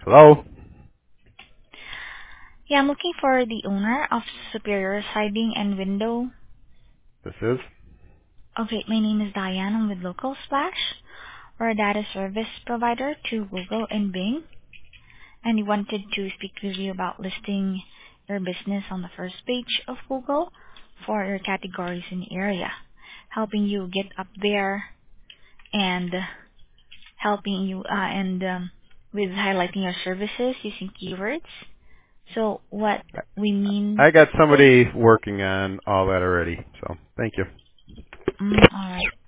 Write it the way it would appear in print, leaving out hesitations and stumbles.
Hello? Yeah, I'm looking for the owner of Superior Siding and Window. This is? Okay, my name is Diane. I'm with Local Splash. We're a data service provider to Google and Bing, and we wanted to speak with you about listing your business on the first page of Google for your categories in the area, helping you get up there and helping you with highlighting your services using keywords. So what we mean I got is, somebody working on all that already, so thank you. all right.